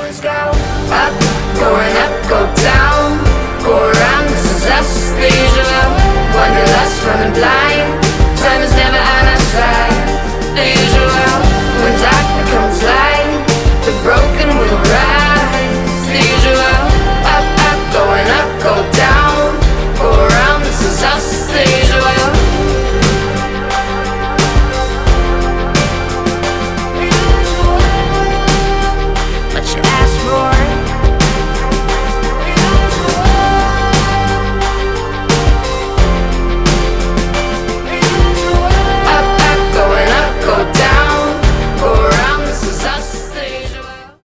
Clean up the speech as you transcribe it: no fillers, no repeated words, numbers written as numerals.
Let's go up, going up, go down, go around, this is us, the usual wanderlust, running blind.